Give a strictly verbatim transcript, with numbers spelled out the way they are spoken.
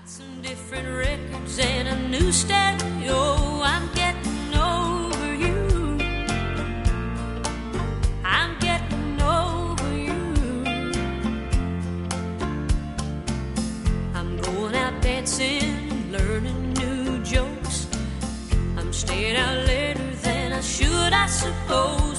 some different records and a new stereo. I'm getting over you. I'm getting over you. I'm going out dancing, learning new jokes. I'm staying out later than I should, I suppose.